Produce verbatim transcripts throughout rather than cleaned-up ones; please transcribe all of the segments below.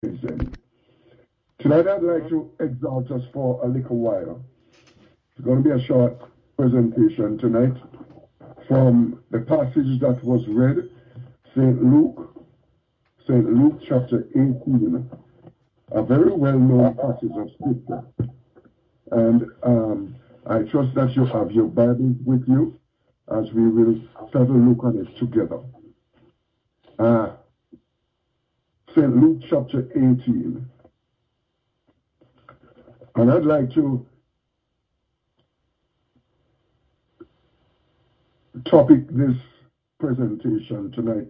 Amazing. Tonight I'd like to exalt us for a little while. It's going to be a short presentation tonight from the passage that was read, Saint Luke, Saint Luke chapter eighteen, a very well-known passage of scripture. And um, I trust that you have your Bible with you as we will start to look on it together. Uh, Saint Luke chapter eighteen. And I'd like to topic this presentation tonight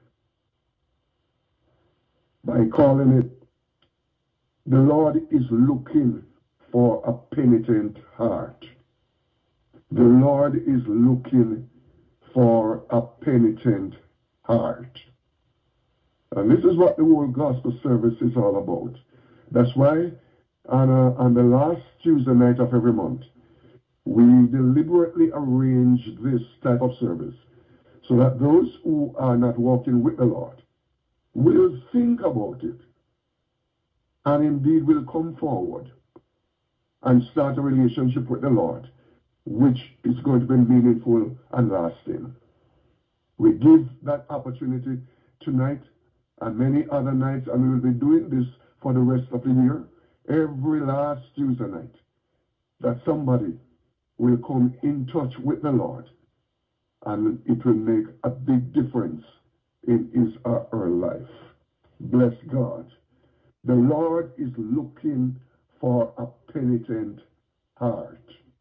by calling it, "The Lord is looking for a penitent heart." The Lord is looking for a penitent heart. And this is what the whole gospel service is all about. That's why on, a, on the last Tuesday night of every month, we deliberately arrange this type of service so that those who are not walking with the Lord will think about it and indeed will come forward and start a relationship with the Lord, which is going to be meaningful and lasting. We give that opportunity tonight and many other nights, and we will be doing this for the rest of the year, every last Tuesday night, that somebody will come in touch with the Lord, and it will make a big difference in his or her life. Bless God. The Lord is looking for a penitent heart.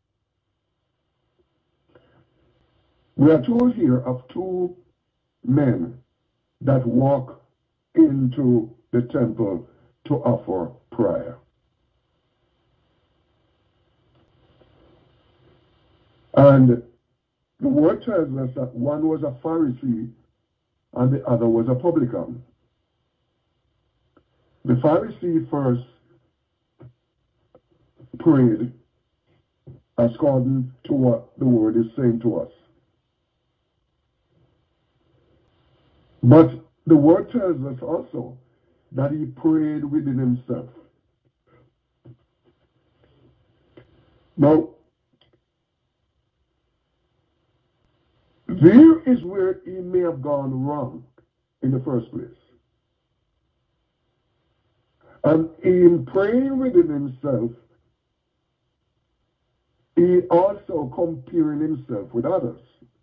We are told here of two men that walk into the temple to offer prayer. And the word tells us that one was a Pharisee and the other was a publican. The Pharisee first prayed according to what the word is saying to us. But the word tells us also that he prayed within himself. Now, there is where he may have gone wrong in the first place. And in praying within himself, he also comparing himself with others.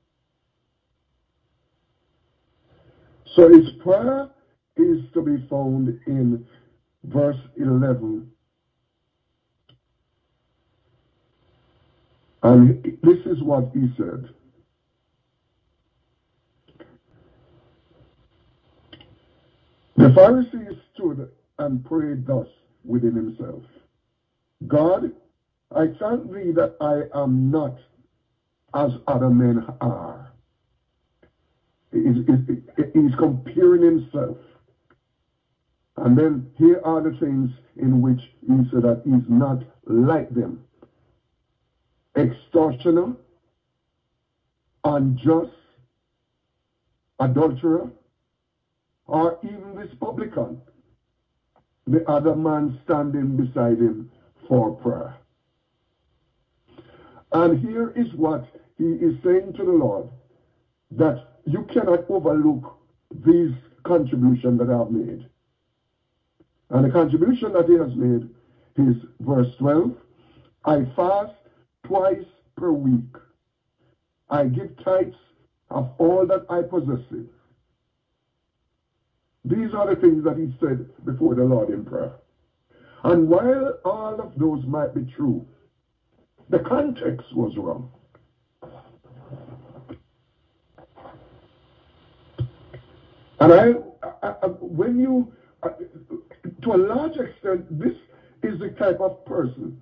So his prayer is to be found in verse eleven. And this is what he said. The Pharisee stood and prayed thus within himself: God, I thank thee that I am not as other men are. He's, he's, he's comparing himself. And then here are the things in which he said that he's not like them: extortioner, unjust, adulterer, or even this publican, the other man standing beside him for prayer. And here is what he is saying to the Lord, that you cannot overlook these contributions that I have made. And the contribution that he has made is verse twelve. I fast twice per week. I give tithes of all that I possess. These are the things that he said before the Lord in prayer. And while all of those might be true, the context was wrong. And I, I, I when you, uh, to a large extent, this is the type of person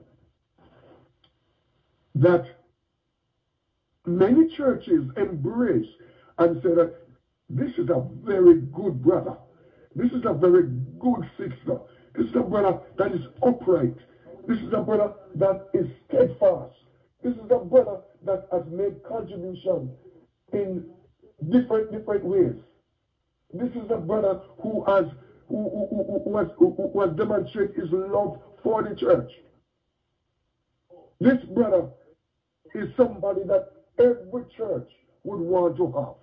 that many churches embrace and say that this is a very good brother. This is a very good sister. This is a brother that is upright. This is a brother that is steadfast. This is a brother that has made contribution in different different ways. This is a brother who has who, who, who, who, was, who, who was demonstrating his love for the church. This brother is somebody that every church would want to have.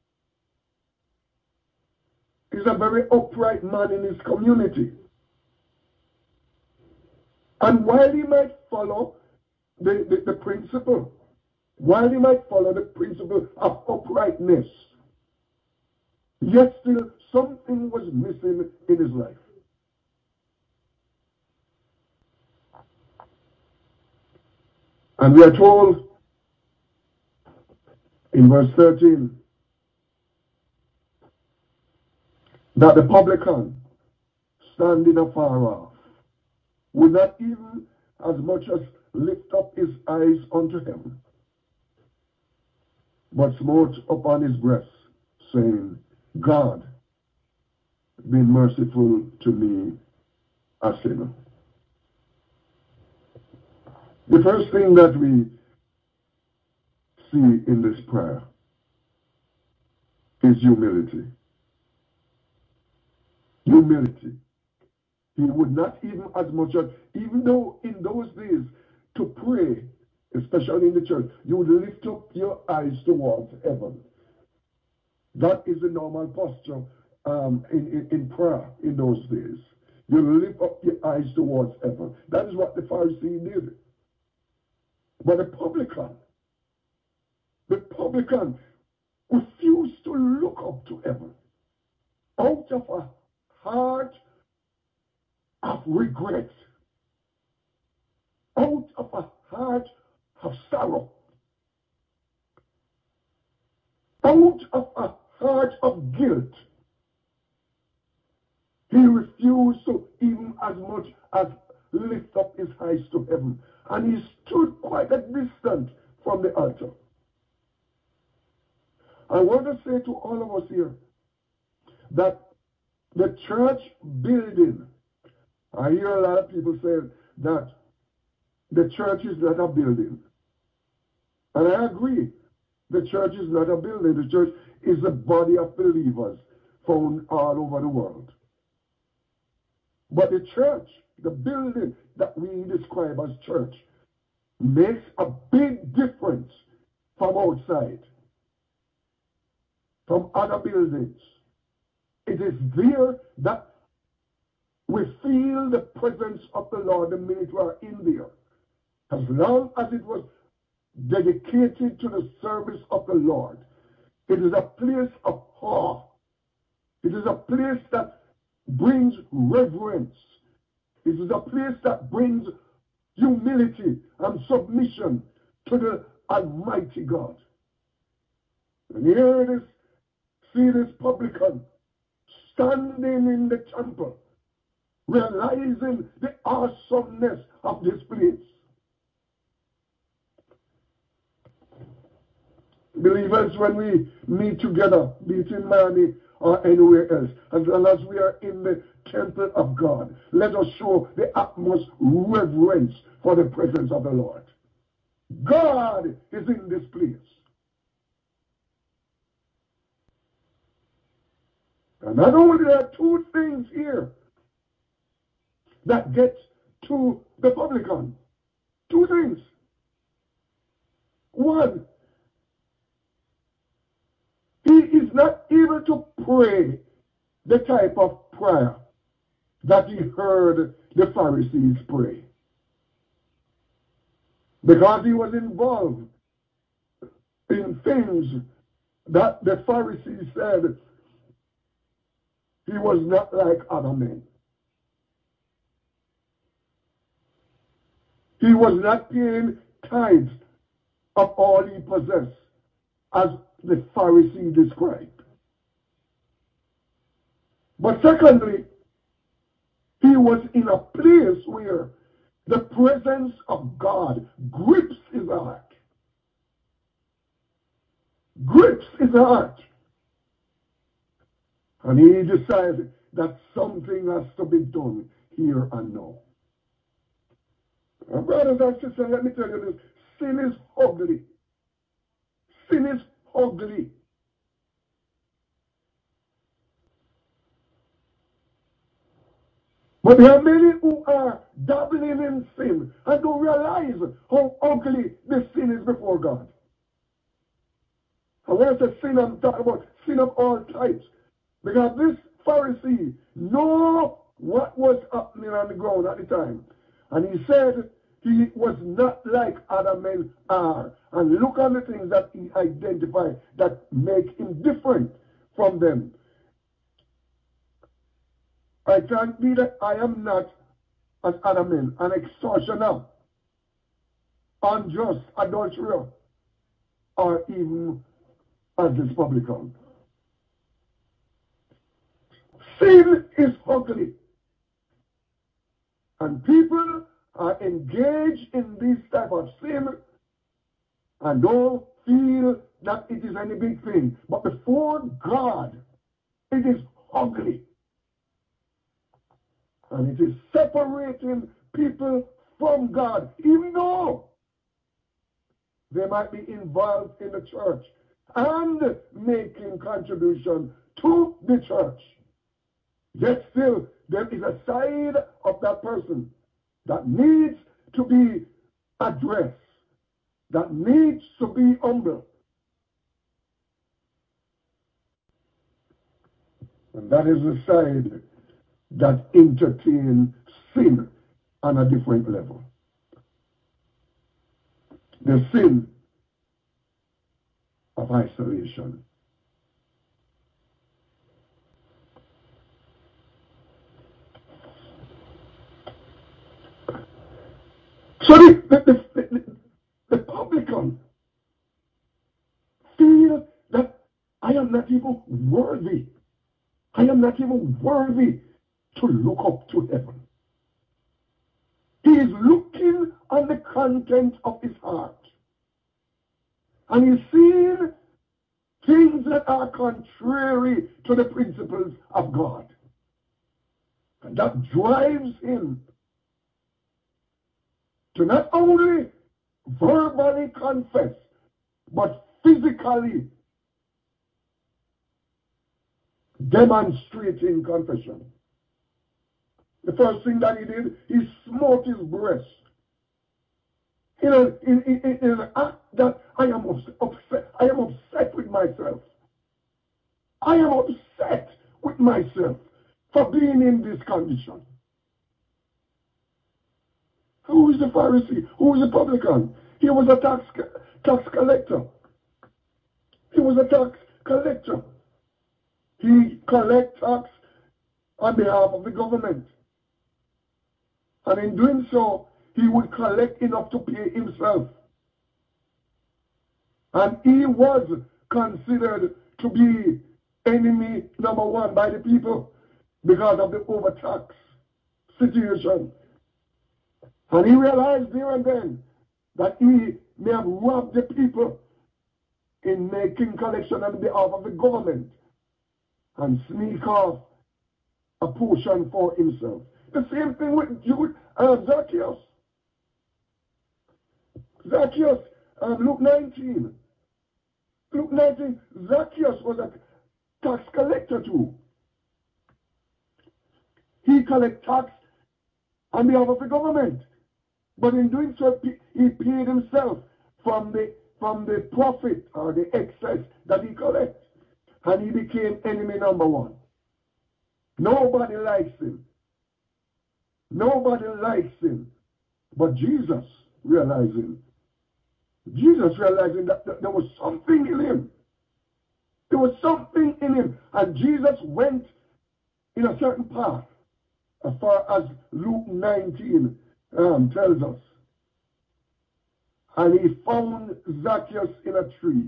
He's a very upright man in his community. And while he might follow the, the, the principle, while he might follow the principle of uprightness, yet still something was missing in his life. And we are told in verse thirteen that the publican, standing afar off, would not even as much as lift up his eyes unto heaven, but smote upon his breast, saying, God, be merciful to me, a sinner. The first thing that we see in this prayer is humility. Humility. He would not even as much as, even though in those days to pray, especially in the church, you would lift up your eyes towards heaven. That is the normal posture um, in, in, in prayer in those days. You lift up your eyes towards heaven. That is what the Pharisee did. But the publican, the publican refused to look up to heaven out of a heart of regret, out of a heart of sorrow, out of a heart of guilt. He refused to even as much as lift up his eyes to heaven. And he stood quite a distance from the altar. I want to say to all of us here that the church building, I hear a lot of people say that the church is not a building. And I agree. The church is not a building. The church is a body of believers found all over the world. But the church, the building that we describe as church, makes a big difference from outside, from other buildings. It is there that we feel the presence of the Lord the minute we are in there. As long as it was dedicated to the service of the Lord, it is a place of awe. It is a place that brings reverence. It is a place that brings humility and submission to the Almighty God. And here it is, see this publican standing in the temple, realizing the awesomeness of this place. Believers, when we meet together, be it in Miami or anywhere else, as long as we are in the temple of God, let us show the utmost reverence for the presence of the Lord. God is in this place. And not only there are two things here that get to the publican. Two things. One, he is not able to pray the type of prayer that he heard the Pharisees pray. Because he was involved in things that the Pharisees said he was not like other men. He was not paying tithes of all he possessed, as the Pharisee described. But secondly, he was in a place where the presence of God grips his heart. Grips his heart. And he decided that something has to be done here and now. And brothers and sisters, let me tell you this. Sin is ugly. Sin is ugly. But there are many who are dabbling in sin and don't realize how ugly the sin is before God. And when I say sin, I'm talking about sin of all types. Because this Pharisee knew what was happening on the ground at the time. And he said he was not like other men are. And look at the things that he identified that make him different from them. I can't be that I am not as other men, an extortioner, unjust, adulterer, or even as this publican. Sin is ugly. And people are engaged in this type of sin and don't feel that it is any big thing. But before God, it is ugly. And it is separating people from God, even though they might be involved in the church and making contribution to the church. Yet still, there is a side of that person that needs to be addressed, that needs to be humble. And that is the side that entertains sin on a different level. The sin of isolation. So the, the, the, the, the publican feel that I am not even worthy. I am not even worthy to look up to heaven. He is looking on the content of his heart. And he's seeing things that are contrary to the principles of God. And that drives him to not only verbally confess, but physically demonstrating confession. The first thing that he did, he smote his breast. In, a, in, in, in an act that I am upset, I am upset with myself. I am upset with myself for being in this condition. Who is the Pharisee? Who is the publican? He was a tax, tax collector. He was a tax collector. He collected tax on behalf of the government. And in doing so, he would collect enough to pay himself. And he was considered to be enemy number one by the people because of the overtax situation. And he realized there and then that he may have robbed the people in making collection on behalf of the government and sneak off a portion for himself. The same thing with Jude, uh, Zacchaeus. Zacchaeus, um, Luke nineteen. Luke nineteen, Zacchaeus was a tax collector too. He collected tax on behalf of the government. But in doing so, he paid himself from the, from the profit or the excess that he collected. And he became enemy number one. Nobody likes him. Nobody likes him. But Jesus realizing, Jesus realizing that there was something in him. There was something in him. And Jesus went in a certain path, as far as Luke nineteen um, tells us. And he found Zacchaeus in a tree.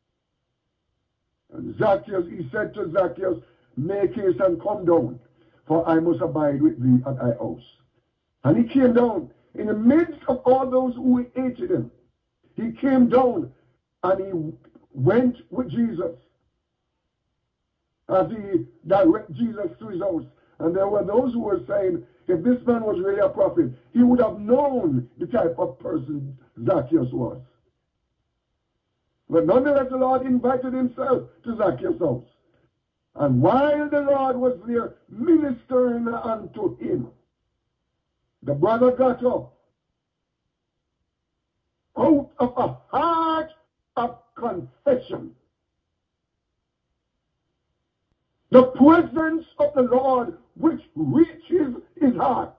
And Zacchaeus, he said to Zacchaeus, make haste and come down, for I must abide with thee at thy house. And he came down in the midst of all those who hated him. He came down and he went with Jesus as he directed Jesus to his house. And there were those who were saying, if this man was really a prophet, he would have known the type of person Zacchaeus was. But nonetheless, the Lord invited himself to Zacchaeus' house. And while the Lord was there ministering unto him, The brother got up out of a heart of confession. The presence of the Lord which reaches his heart.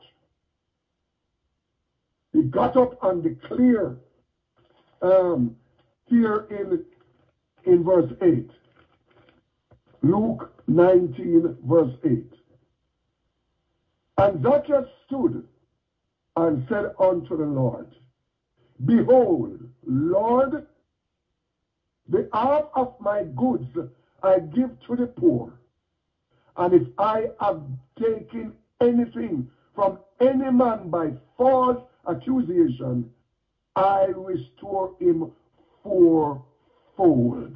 He got up and declared um, here in, in verse eight. Luke nineteen, verse eight. And Zacchaeus stood and said unto the Lord, Behold, Lord, the half of my goods I give to the poor. And if I have taken anything from any man by false accusation, I restore him fourfold.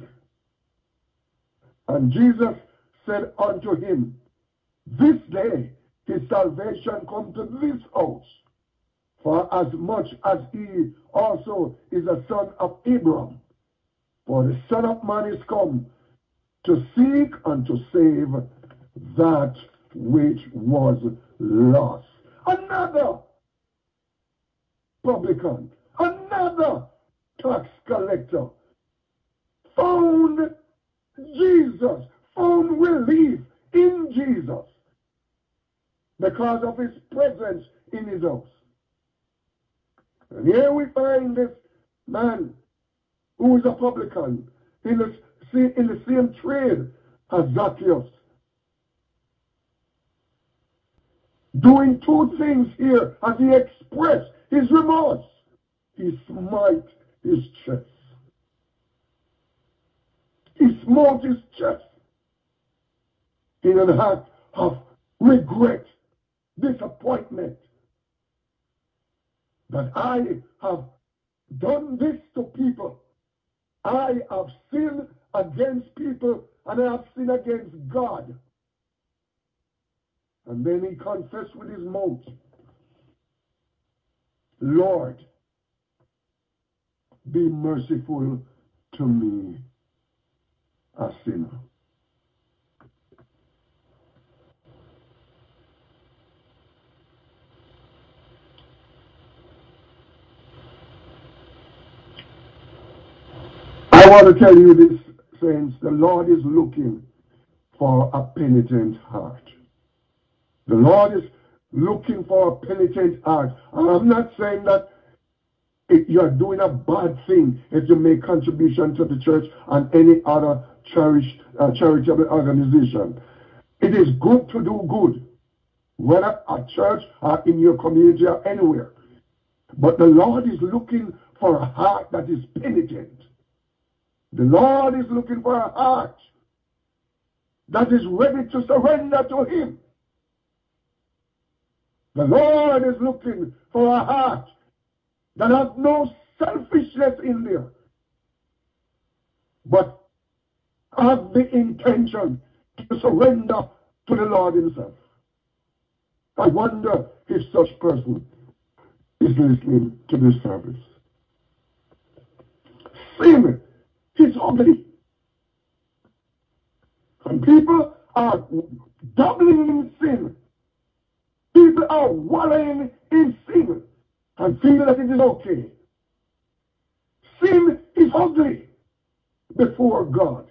And Jesus said unto him, This day his salvation come to this house, for as much as he also is a son of Abraham. For the Son of Man is come to seek and to save that which was lost. Another publican, another tax collector, found Jesus, found relief in Jesus because of his presence in his house. And here we find this man who is a publican in the, in the same trade as Zacchaeus, doing two things here as he expressed his remorse. He smote his chest. He smote his chest in an act of regret, disappointment, that I have done this to people. I have sinned against people and I have sinned against God. And then he confessed with his mouth, Lord, be merciful to me, a sinner. I want to tell you this, saints, the Lord is looking for a penitent heart. The Lord is looking for a penitent heart. I'm not saying that you're doing a bad thing if you make contribution to the church and any other cherish, uh, charitable organization. It is good to do good, whether at church or in your community or anywhere. But the Lord is looking for a heart that is penitent. The Lord is looking for a heart that is ready to surrender to him. The Lord is looking for a heart that has no selfishness in there, but has the intention to surrender to the Lord himself. I wonder if such person is listening to this service. Sin is ugly. And people are doubling in sin. People are wallowing in sin and feel that it is okay. Sin is ugly before God.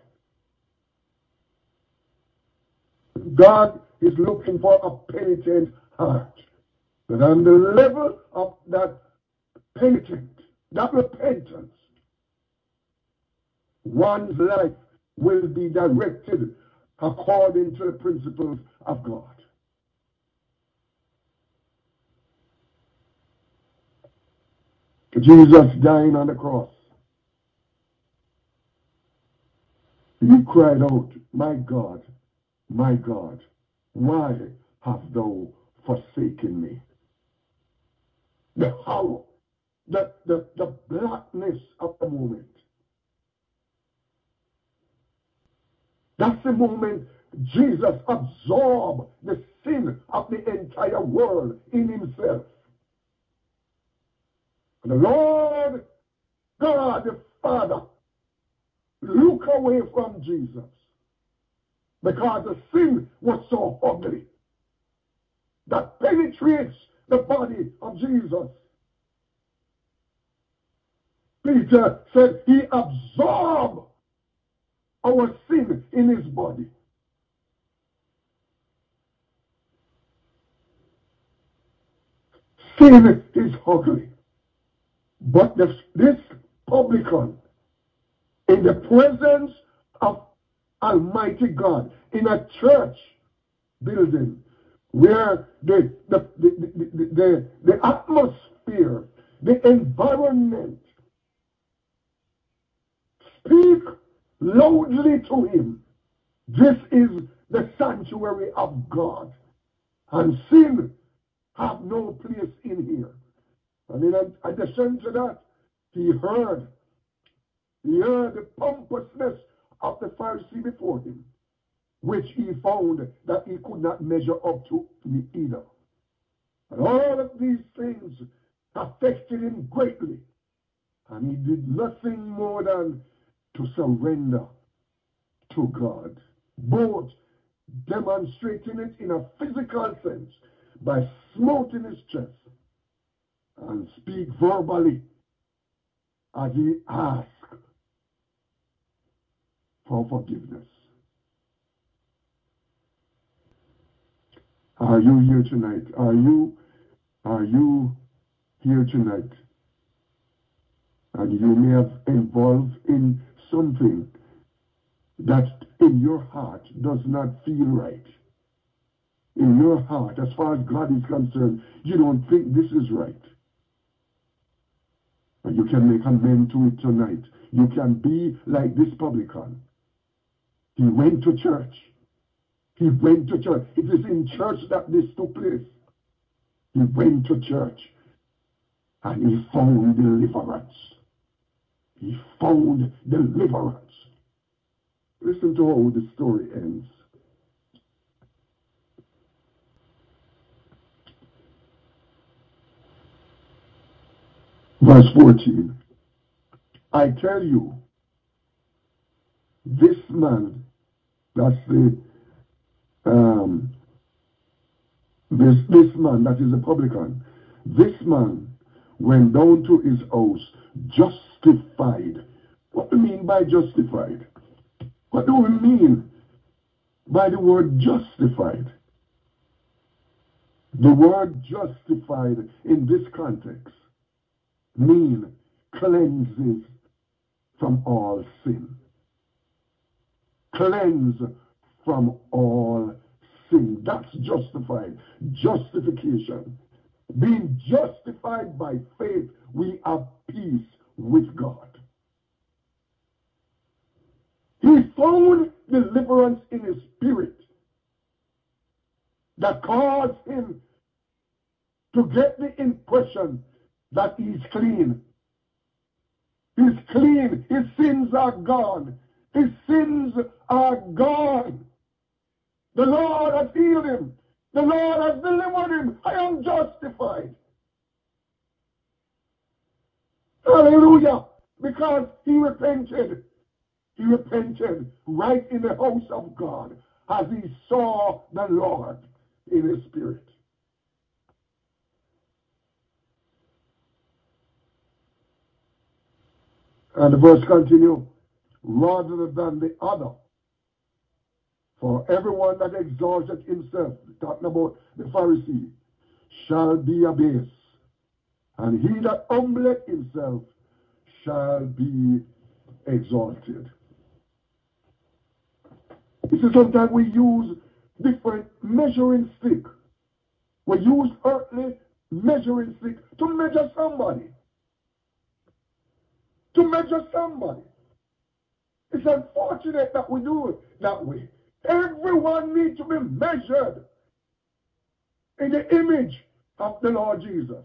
God is looking for a penitent heart. But on the level of that penitent, that repentance, one's life will be directed according to the principles of God. Jesus dying on the cross, he cried out, My God, my God, why hast thou forsaken me? The horror, the, the, the blackness of the moment. That's the moment Jesus absorbed the sin of the entire world in himself. And the Lord God the Father look away from Jesus because the sin was so ugly that penetrates the body of Jesus. Peter said he absorbed our sin in his body. Sin is ugly. But this, this publican, in the presence of Almighty God, in a church building, where the, the, the, the, the, the atmosphere, the environment, speak loudly to him. This is the sanctuary of God, and sin have no place in here. And in addition to that, he heard, he heard the pompousness of the Pharisee before him, which he found that he could not measure up to either. And all of these things affected him greatly. And he did nothing more than to surrender to God, both demonstrating it in a physical sense by smoting his chest and speak verbally as he asked for forgiveness. Are you here tonight? Are you, are you here tonight? And you may have involved in something that in your heart does not feel right. In your heart, as far as God is concerned, you don't think this is right. But you can make amends to it tonight. You can be like this publican. He went to church. He went to church. It is in church that this took place. He went to church and he found deliverance. He found deliverance. Listen to how the story ends. Verse fourteen. I tell you, this man, that's the um, this this man that is a publican, this man went down to his house justified. What do we mean by justified? What do we mean by the word justified? The word justified in this context mean cleanses from all sin. Cleanse from all sin. That's justified. Justification. Being justified by faith, we have peace with God. He found deliverance in his spirit that caused him to get the impression that he's clean. He's clean. His sins are gone. His sins are gone. The Lord has healed him. The Lord has delivered him. I am justified. Hallelujah. Because he repented. He repented right in the house of God as he saw the Lord in his spirit. And the verse continues, rather than the other. For everyone that exalteth himself, talking about the Pharisee, shall be abased. And he that humbleth himself shall be exalted. You see, sometimes we use different measuring stick. We use earthly measuring stick to measure somebody. To measure somebody. It's unfortunate that we do it that way. Everyone needs to be measured in the image of the Lord Jesus.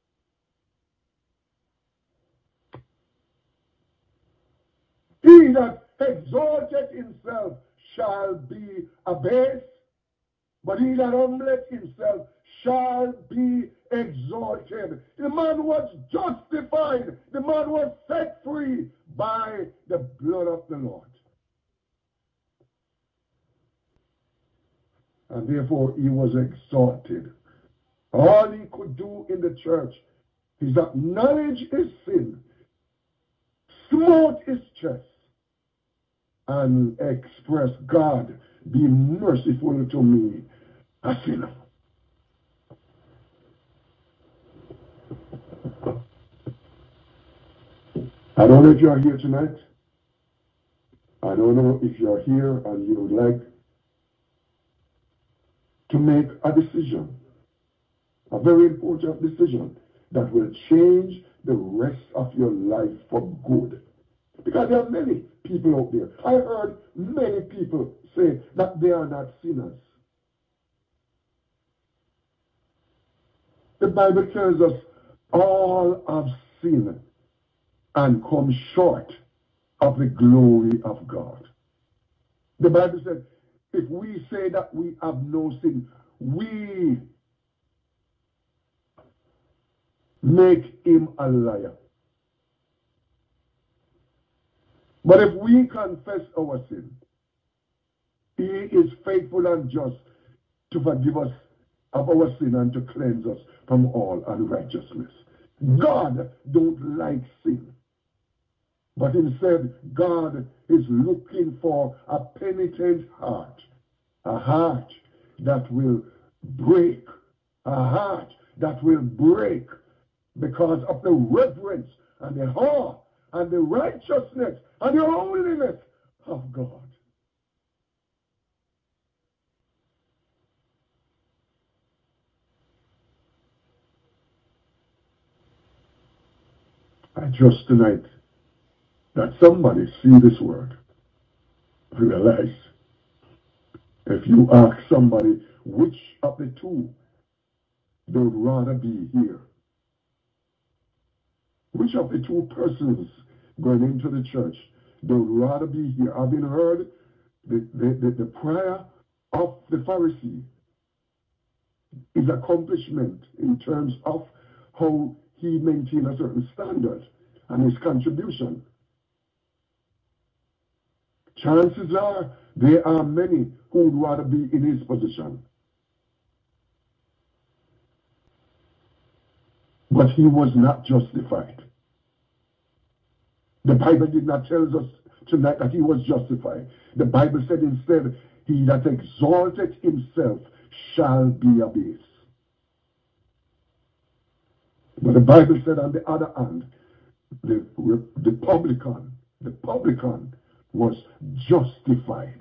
He that exalteth himself shall be abased, but he that humbleth himself shall be exalted. The man was justified. The man was set free by the blood of the Lord. And therefore he was exalted. All he could do in the church is acknowledge his sin, smote his chest, and express, God, be merciful to me, a sinner. I don't know if you're here tonight. I don't know if you're here and you would like to make a decision, a very important decision that will change the rest of your life for good. Because there are many people out there. I heard many people say that they are not sinners. The Bible tells us all have sinned and come short of the glory of God. The Bible said, if we say that we have no sin, we make him a liar. But if we confess our sin, he is faithful and just to forgive us of our sin and to cleanse us from all unrighteousness. God don't like sin. But instead, God is looking for a penitent heart. A heart that will break. A heart that will break because of the reverence and the awe and the righteousness and the holiness of God. I trust tonight that somebody see this word, realize if you ask somebody which of the two they would rather be here, which of the two persons going into the church they would rather be here. I've been heard the, the, the, the prayer of the Pharisee, his accomplishment in terms of how he maintained a certain standard and his contribution. Chances are there are many who would rather be in his position. But he was not justified. The Bible did not tell us tonight that he was justified. The Bible said instead, he that exalteth himself shall be abased. But the Bible said on the other hand, the, the publican, the publican was justified.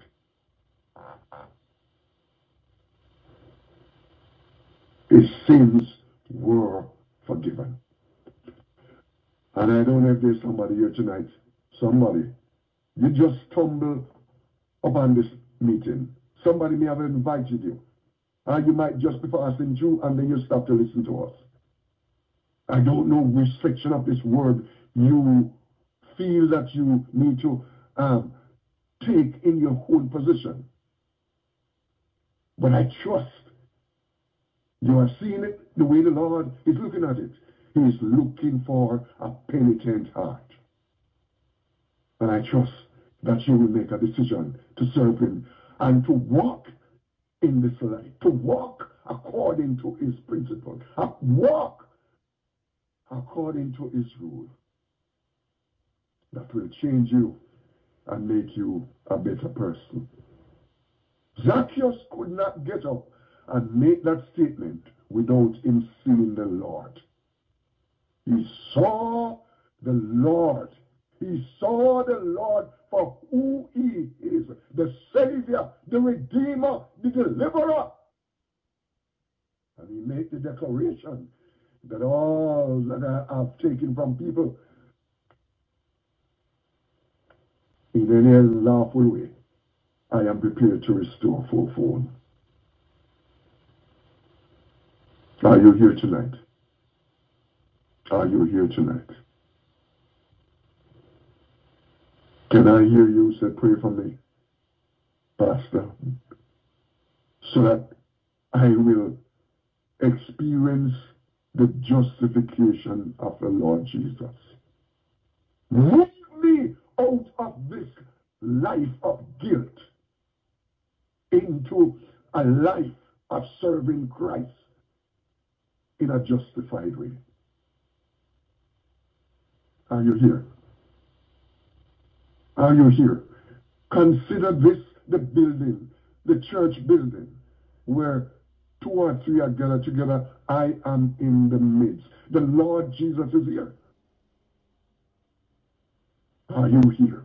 His sins were forgiven. And I don't know if there's somebody here tonight, somebody, you just stumble upon this meeting. Somebody may have invited you. Or you might just be passing through and then you stop to listen to us. I don't know which section of this word you feel that you need to um, take in your own position. But I trust you are seeing it the way the Lord is looking at it. He is looking for a penitent heart. And I trust that you will make a decision to serve him and to walk in this life, to walk according to his principle, walk according to his rule. That will change you and make you a better person. Zacchaeus could not get up and make that statement without him seeing the Lord. He saw the Lord. He saw the Lord for who he is, the Savior, the Redeemer, the Deliverer. And he made the declaration that all that I have taken from people in any lawful way, I am prepared to restore fourfold. Are you here tonight? Are you here tonight? Can I hear you say, pray for me, Pastor, so that I will experience the justification of the Lord Jesus. Move me out of this life of guilt into a life of serving Christ. in a justified way. Are you here? Are you here? Consider this the building, the church building, where two or three are gathered together. I am in the midst. The Lord Jesus is here. Are you here?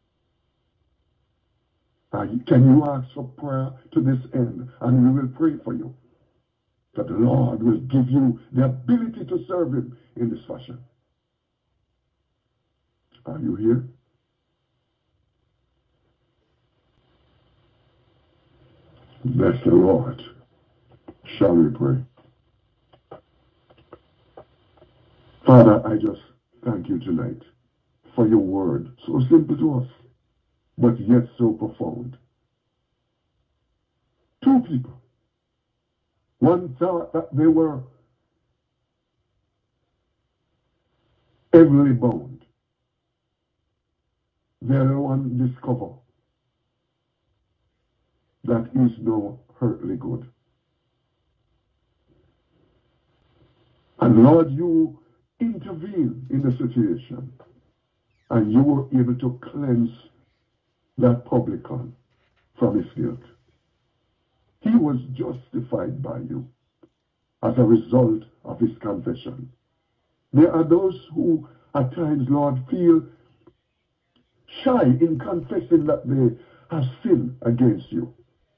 Are you, can you ask for prayer to this end? And we will pray for you. That the Lord will give you the ability to serve Him in this fashion. Are you here? Bless the Lord. Shall we pray? Father, I just thank you tonight for your word, so simple to us, but yet so profound. Two people. One thought that they were heavily bound. The other one discovered that is no earthly good. And Lord, you intervene in the situation, and you were able to cleanse that publican from his guilt. He was justified by you as a result of his confession. There are those who at times, Lord, feel shy in confessing that they have sinned against you.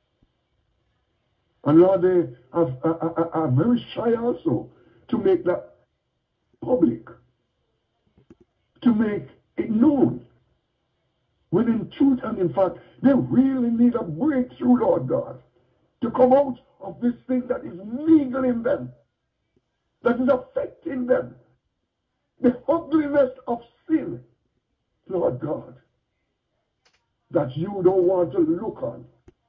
And Lord, they have, are, are, are very shy also to make that public, to make it known. When in truth and in fact, they really need a breakthrough, Lord God, to come out of this thing that is niggling them, that is affecting them. The ugliness of sin, Lord God, that you don't want to look on.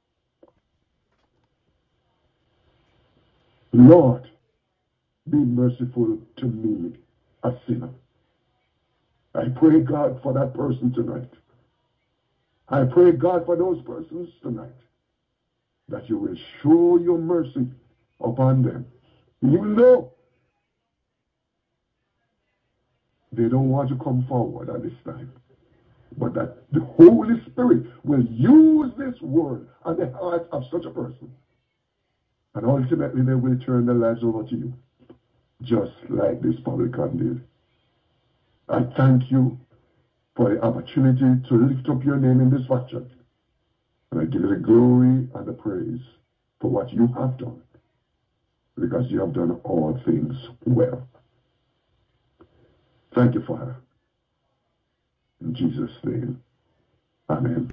Lord, be merciful to me, a sinner. I pray, God, for that person tonight. I pray, God, for those persons tonight, that you will show your mercy upon them. Even though they don't want to come forward at this time, but that the Holy Spirit will use this word on the heart of such a person. And ultimately they will turn their lives over to you, just like this publican did. I thank you for the opportunity to lift up your name in this fashion. And I give you the glory and the praise for what you have done, because you have done all things well. Thank you, Father. In Jesus' name, amen.